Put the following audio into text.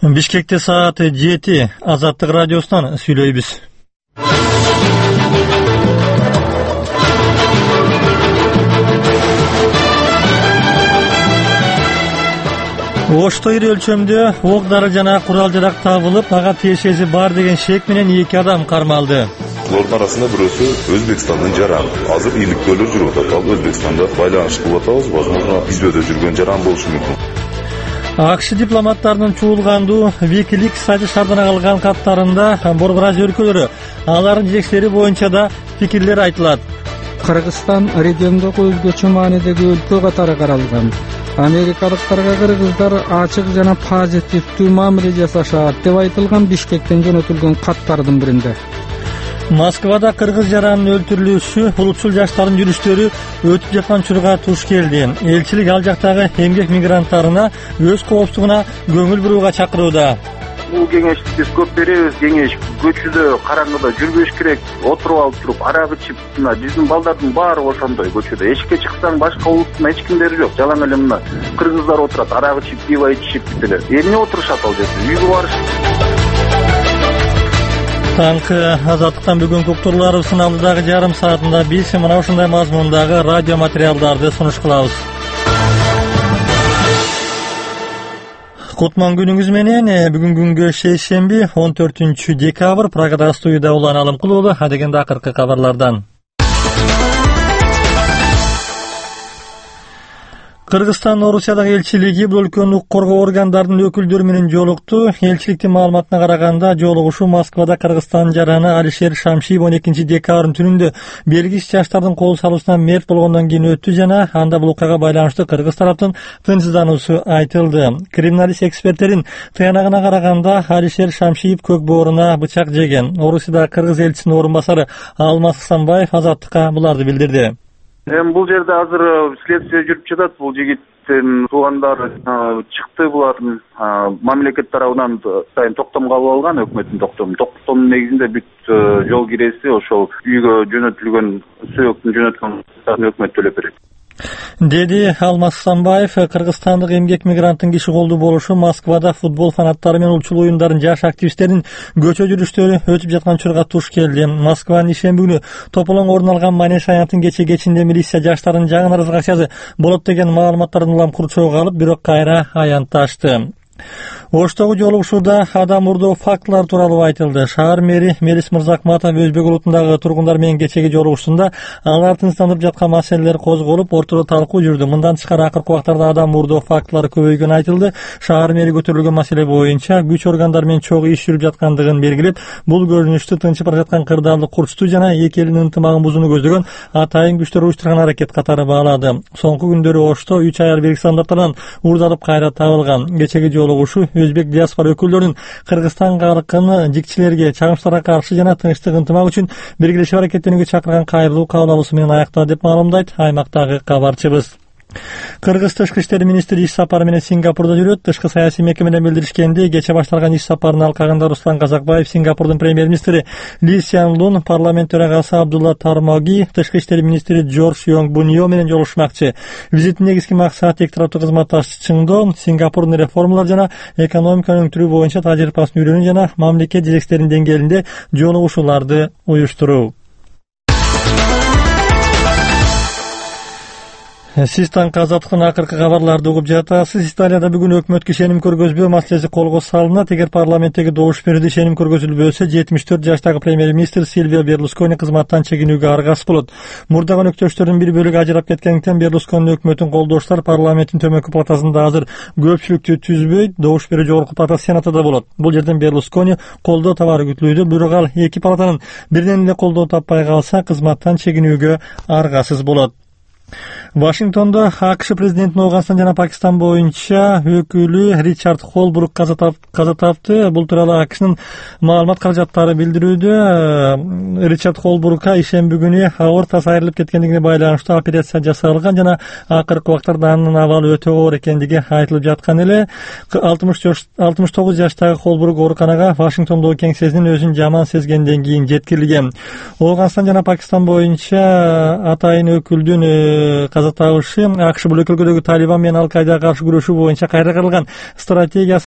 Бишкекте саат 7. Азаттык радиосунан сүйлөйбүз. Ошто ири өлчөмдө ок-дары жана курал-жарак табылып, ага тиешеси бар деген шек менен 2 адам кармалды. Булардын арасында бирөөсү Өзбекстандын жараны. Азыр иликтөөлөр жүрүп атат. Ал Өзбекстанда байланыш кылып атабыз. Возможно, биздө жүргөн жаран болушу мүмкүн. АКШ дипломаттарынын чуулгандуу Wikileaks сайты шардана калган каттарында Борбор Азия өлкөлөрү, алардын жетекчилери боюнча да пикирлер айтылат. Кыргызстан региондогу өзгөчө маанидеги өлкө катары каралган. Америкалыктарга кыргыздар ачык жана позитивдүү мамиле жасашат деп айтылган Бишкектен жөнөтүлгөн каттардын биринде. Москвада кыргыз жаранынын өлтүрүлүшү, улутчул жаштардын жүрүштөрү өтүп жаткан учурга туш келди. Элчилик ал жактагы эмгек мигранттарына өз коопсуздугуна көңүл бурууга чакырууда. Бул кеңешти биз көп беребиз. Кеңеш көчүдө караңгыда жүрбөш керек, отуруп алып туруп арак ичип, мына биздин балдардын баары ошондой көчөдө. Эшикке чыксаң башка улуттун эч кимдери жок. Жалаң эле мына кыргыздар отурат, арак ичип, пиво ичип деле. Эмне отурушат ал жерде? Үйгө барышат. Таңкы Азаттыктан бүгүнкү уктурууларыбыздын алдыдагы жарым саатында биз мына ушундай мазмундагы радио материалдарды сунуш кылабыз. Кутман күнүңүз менен. Бүгүн күнгө шейшемби 14 декабрь. Прагада студияда Улан Алымкулуу. Адегенде акыркы кабарлардан. Кыргызстан Орусиядагы элчилиги бул өлкөнүн укук коргоо органдарынын өкүлдөрү менен жолукту. Элчиликтин маалыматына караганда, жолугушуу Москвада Кыргызстан жараны Алишер Шамшиев 12 декабрдын түнүндө бергич жаштардын кол салуусунан мерт болгондон кийин өттү жана анда бул окуяга байланыштуу кыргыз тараптын тынчсыздануусу айтылды. Криминалист эксперттердин тыянагына караганда, Алишер Шамшиев көк бооруна бычак жеген. Орусияда кыргыз элчисинин орун басары Алмаз Хасанбаев Азаттыкка буларды билдирди. Бул жерде азыр следствие жүрүп жатат. Бул жигиттин туугандары чыкты, булардын мамлекет тарабынан сайын токтом кабыл алган, өкмөттүн токтому. Токтомдун негизинде бүт жол киреси ошол үйгө жөнөтүлгөн сөйөктүн жөнөткөн өкмөт төлөп берет, деди Алмаз Хасанбаев. Кыргызстандык эмгек мигранттын киши колдуу болушу Москвада футбол фанаттары менен улчул оюндардын жаш активисттеринин көчө жүрүштөрү өтүп жаткан учурга туш келди. Москванын ишемби күнү тополоң орун алган Манеж аянттын кечинде милиция жаштардын жаңы наразылык акциясы болот деген маалыматтардын улам курчоого алып, бирок кайра аянтташты. Оштогу жолугушууда адам урдоо фактылар тууралуу айтылды. Шаар мэри Мелис Мырзакматов өзбек улутундагы тургундар менен кечеги жолугушуусунда алар тынчсыздандырып жаткан маселелер козголуп, ортодо талкуу жүрдү. Мындан тышкары акыркы убактарда адам урдоо фактылары көбөйгөнү айтылды. Шаар мэри көтөрүлгөн маселе боюнча күч органдары менен чогуу иш жүрүп жаткандыгын белгилеп, бул көрүнүштү тынчып бара жаткан кырдаалды курчтуу жана эки элдин ынтымагын бузууну көздөгөн атайын күчтөр уюштурган аракет катары баалады. Соңку күндөрү Ошто 3 аяр белгисиз адамдардан уурдалып кайра табылган. Кечеги жолугушуу өзбек диаспора өкүлдөрүнүн Кыргызстан калкын жикчилерге чагымчыларга каршы жана тынчтык ынтымак үчүн биргелешип аракеттенүүгө чакырган кайрылуу кабыл алуусу менен аякталды деп маалымдайт аймактагы кабарчыбыз. Кыргыз тышкы иштер министри иш сапары менен Сингапурда жүрөт. Тышкы саясий мекемеден билдиришкенде, кече башталган иш сапарынын алкагында Руслан Казакбаев, Сингапурдун премьер-министри Ли Сян Лун, парламент төрагасы Абдулла Тармоги, тышкы иштер министри Джордж Йонг Буньо менен жолугушмакчы. Визиттин негизги максаты эки тараптуу кызматташчылыктын, Сингапурдун реформалар жана экономиканы өңтүрүү боюнча тажрыйбасын үйрөнүү жана мамлекет жетекчилеринин деңгээлинде жолугушууларды уюштуруу. Сиз таңкы Азаттыктын акыркы кабарларды угуп жатасыз. Италияда бүгүн өкмөткө ишеним көргөзбөө маселеси колго салынат. Эгер парламенттеги добуш берүүдө ишеним көргөзүлбөсө, 74 жаштагы премьер-министр Сильвио Берлускони кызматтан чегинүүгө аргасыз болот. Мурдагы өктөштөрдүн бир бөлүгү ажырап кеткендиктен Берлусконинин өкмөтүн колдоочулар парламенттин төмөнкү палатасында азыр көпчүлүктү түзбөйт. Добуш берүү жогорку палата Сенатыда болот. Бул жерден Берлускони колдоо табары күтүлүүдө. Бирок ал эки палатанын биринен эле колдоо таппай калса, кызматтан чегинүүгө аргасыз болот. Вашингтондо АКШ президентинин Афганистан жана Пакистан боюнча өкүлү Ричард Холбрук каза тапты. Бул тууралуу АКШнын маалымат каражаттары билдирүүдө. Ричард Холбрукка ишемби күнү аортасы айрылып кеткендигине байланыштуу операция жасалган жана акыркы убактарда анын абалы өтө оор экендиги айтылып жаткан эле. 69 жаштагы Холбрук ооруканага Вашингтондогу кеңсесинин өзүн жаман сезгенден кийин жеткирилген. Афганистан жана Пакистан боюнча атайын өкүлдүн каза табышы АКШ бул өлкөлөрдөгү Талибан менен Ал-Каидага каршы күрөшүү боюнча кайра каралган стратегиясы